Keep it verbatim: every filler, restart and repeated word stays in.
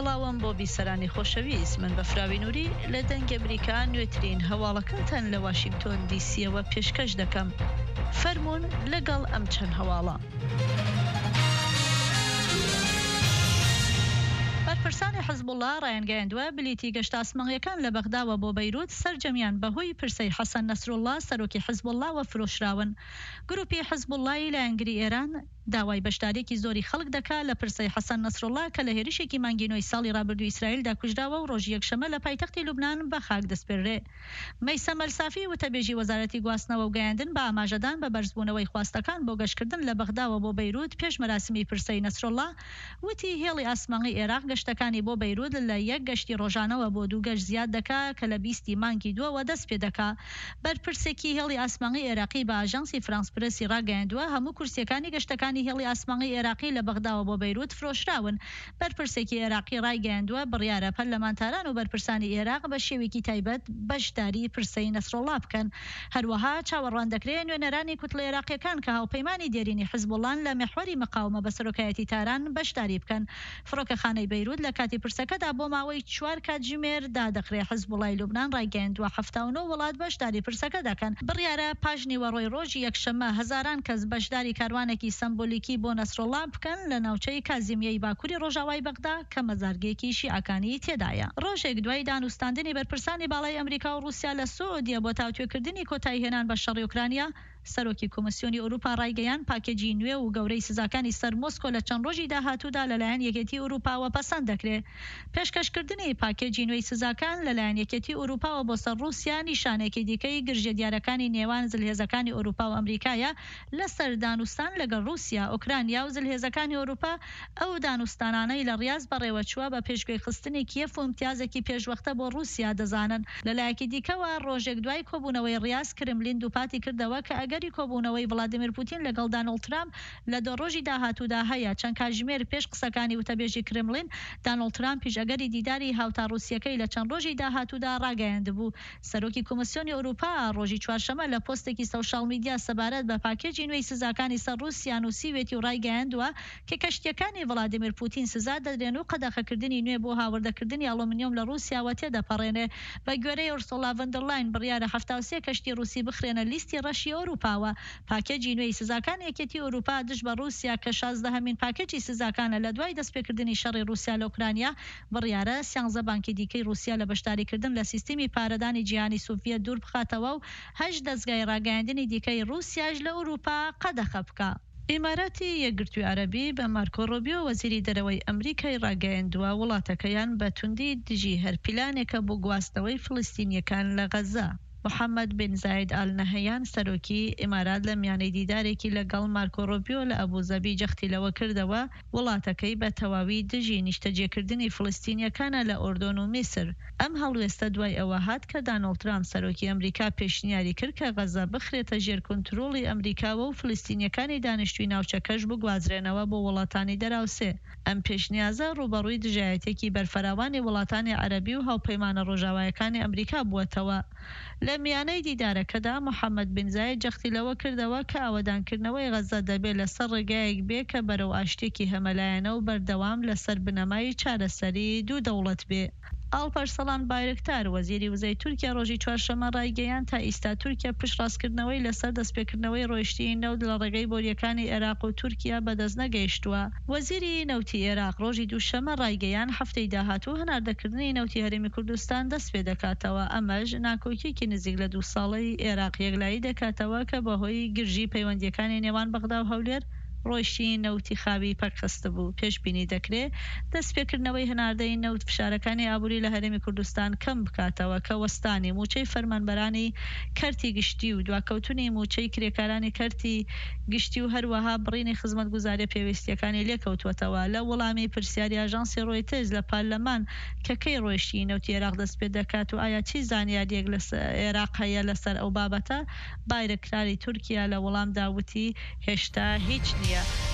سڵاوم بۆ بیسەرانی خۆشەویست، من بەفراوی نووری لە دەنگ ئەمریکا نوێترین هەواڵەکانتان لە واشنگتۆن دیسیەوە پێشکەش دەکەم. فەرموون لەگەڵ ئەم چەند هەواڵە. بەرپرسانی حزبوڵڵا ڕایانگەیاندووە بلیتی گەشت ئاسمانیەکان لە بەغداوە بۆ بەیروت سەرجەمیان بەهۆی پرسەی حەسەن نەسروڵڵا سەرۆکی حزبوڵڵاوە فرۆشراون. گروپی حزبوڵڵای لایەنگری ئێران داوای بەشداریەکی زۆری خەڵک دەکات لە پرسەی حەسەن نەسروڵڵا کە لە هێرشێکی مانگی نۆی ساڵی ڕابردووی ئیسرائیلدا کوژراوە و ڕۆژی یەکشەمە لە پایتەختی لوبنان بە خاک دەسپێڕێ. مەیسەم ئەلسافی وتەبێژی وەزارەتی گواستنەوە و گەیاندن بە ئاماژەدان بە بەرزبوونەوەی خواستەکان بۆ گەشتکردن لە بەغداوە بۆ بەیروت پێش مەراسمی پرسەی نەسروڵڵا وتی هێڵی ئاسمانی عێراق گەشتەکانی بۆ بەیروت لە یەک گەشتی ڕۆژانەوە بۆ دوو گەشت زیاد دەکات کە لە بیستی مانگی دووەوە دەست پێ دەکات. بەرپرسێکی هێڵی ئاسمانی عێراقی بە ئاژانسی فرانس پرسی ڕاگەیاندووە هەموو کورسیەکانی گەشتەکانی هێڵی ئاسمانی عێراقی لە بەغداوە بۆ بەیروت فرۆشراون. بەرپرسێکی عێراقی ڕایگەیاندووە بڕیارە پەرلەمانتاران و بەرپرسانی عێراق بە شێوێکی تایبەت بەشداری پرسەی نەسروڵڵا بکەن. هەروەها چاوەڕوان دەکرێت نوێنەرانی کوتڵە عێراقیەکان کە هاوپەیمانی دێرینی حزبوڵڵان لە مێحوەری مقاومە بە سەرۆکایەتی تاران بەشداری بکەن. فڕۆکەخانەی بەیروت لە کاتی پرسەکەدا بۆ ماوەی چوار کاتژمێر دادەخرێ. حزبوڵڵای لوبنان ڕایگەیاندووە هەفتە و نۆ وڵات بەشداری پرسەکە دەکەن. بڕیارە پاش نیوەڕۆی ڕۆژی یەکشەمە هەزاران کەس بەشداری کاروانێکی سمبۆلیکی بۆ نەسروڵڵا بکەن لە ناوچەی کازیمیەی باکووری ڕۆژاوای بەغدا کە مەزارگەیەکی شیعەکانی تێدایە. ڕۆژێک دوای دانوستاندنی بەرپرسانی باڵای ئەمریکا و رووسیا لە سعودیە بۆ تاوتوێکردنی کۆتایی هێنان بە شەڕی ئوکرانیا، سەرۆکی کۆمسیۆنی ئەوروپا ڕایگەیان پاکێجی نوێ و گەورەی سزاکانی سەر مۆسکۆ لە چەند ڕۆژی داهاتوودا لەلایەن یەکێتی ئەوروپاوە پەسەند دەکرێت. پێشکەشکردنی پاکێجی نوێی سزاکان لەلایەن یەکێتی ئەوروپاوە بۆ سەر رووسیا نیشانێکی دیکەی گرژە دیارەکانی نێوان زلهێزەکانی ئەوروپا و ئەمریکایە لەسەر دانوستان لەگەڵ رووسیا، ئۆکرانیا و زلهێزەکانی ئەوروپا. ئەو دانوستانانەی لە ڕیاض بەڕێوەچووە بە پێشگوێی خستنی کیەف و امتیازێکی پێشوەختە بۆ رووسیا دەزانن. لەلایەکی دیکەوە ڕۆژێک دوای کۆبوونەوەی ڕیاض کرملین دووپاتی کردەوە کە ئەگەری کۆبوونەوەی ڤڵادیمیر پوتین لەگەڵ دانەڵد ترامپ لە دۆ ڕۆژی داهاتوودا هەیە. چەند کاتژمێر پێش قسەکانی وتەبێژی کرملین دانەڵد ترامپ پیشەگەری دیداری هاوتا رووسیەکەی لە چەند ڕۆژی داهاتوودا ڕاگەیاندبوو. سەرۆکی کۆمسیۆنی ئەوروپا ڕۆژی چوارشەمە لە پۆستێکی سۆشیال میدیا سەبارەت بە پاکێجی نوێی سزاکانی سەر رووسیا نووسیوێتی و ڕایگەیاندووە کە کەشتیەکانی ڤڵادیمیر پوتین سزا دەدرێن و قەدەغەکردنی نوێ بۆ هاوردەکردنی ئەڵۆمینیۆم لە رووسیاوە تێدەپەڕێنێ. بە گوێرەی ئورسولا ڤەن دەر لاین بڕیارە هەفتە و سێ کەشتی رووسی بخرێنە لیستی ڕەشی ئەوروپاوە. پاکێجی نوێی سزاکان یەکێتی ئەوروپا دژ بە رووسیا کە شازدەهەمین پاکێجی سزاکانە لە دوای دەستپێکردنی شەڕی رووسیا لە ئوکرانیا. بڕیارە سیانزە بانکی دیکەی رووسیا لە بەشداریکردن لە سیستمی پارەدانی جیهانی سوڤیەت دوور بخاتەوە و هەشت دەستگای ڕاگەیاندنی دیکەی رووسیاش لە ئەوروپا قەدەخە بکە. ئیماراتی یەکگرتووی عەرەبی بە مارکۆ ڕۆبیۆ وەزیری دەرەوەی ئەمریکای ڕاگەیاندووە وڵاتەکەیان بە توندی دژی هەر پیلانێکە بۆ گواستنەوەی فلستینیەکان لە غەزە. محەممەد بن زاید ئال نەهەیان سەرۆکی ئیمارات لە میانەی دیدارێکی لەگەڵ مارکۆ ڕۆبیۆ لە ئەبوزەبی جەختی لەوە کردەوە وڵاتەکەی بە تەواوی دژی نیشتەجێکردنی فلستینیەکانە لە ئۆردۆن و میسر. ئەم هەڵوێستە دوای ئەوە هات کە دانەڵد ترامپ سەرۆکی ئەمریکا پێشنیاری کرد کە غەزە بخرێتە ژێر کۆنتڕۆڵی ئەمریکاوە و فلستینیەکانی دانیشتووی ناوچەکەش بگوازرێنەوە بۆ وڵاتانی دەراوسێ. ئەم پێشنیازە ڕوبەڕووی دژایەتێکی بەرفەراوانی وڵاتانی عەرەبی و هاوپەیمانە ڕۆژاوایەکانی ئەمریکا بووەتەوە. لە میانەی دیدارەکەدا محەممەد بن زاید جەختی لەوە کردەوە کە ئاوەدانکردنەوەی غەزە دەبێت لەسەر ڕێگایەک بێ کە بەرەو ئاشتێکی هەمەلایەنە و بەردەوام لەسەر بنەمای چارەسەری دوو دەوڵەت بێ. ئاڵپەرسەڵان بایرەکتار وەزیری وزەی تورکیا ڕۆژی چوارشەمە ڕایگەیان تا ئیستا تورکیا پشت ڕاستکردنەوەی لەسەر دەستپێکردنەوەی ڕۆیشتنی نەوت لە ڕێگەی بۆریەکانی عێراق و تورکیا بەدەست نەگەیشتووە. وەزیری نەوتی عێراق ڕۆژی دووشەمە ڕایگەیان هەفتەی داهاتوو هەناردەکردنی نەوتی هەرێمی کوردستان دەست پێ دەکاتەوە. ئەمەش ناکۆکیێکی نزیک لە دوو ساڵەی عێراق یەکلایی دەکاتەوە کە بەهۆی گرژی پەیوەندیەکانی نێوان بەغدا و هەولێر ڕۆیشتنی نەوتی خاوی پەرخستە بوو. پێشبینی دەکرێت دەستپێکردنەوەی هەناردەی نەوت فشارەکانی ئابووری لە هەرێمی کوردستان کەم بکاتەوە کە وەستانی موچەی فەرمانبەرانی کەرتی گشتی و دواکەوتنی موچەی کرێکارانی کەرتی گشتی و هەروەها بڕینی خزمەتگوزاریە پێویستیەکانی لێکەوتوەتەوە. لە وەڵامی پرسیاری ئاژانسی ڕۆیترز لە پارلەمان کە کەی ڕۆیشتنی نەوتی عێراق دەست پێ دەکات و ئایا چی زانیاریەک لە عێراق هەیە لەسەر ئەو بابەتە، بایرەکتاری تورکیا لە وەڵامدا وتی هێشتا هیچ نییە.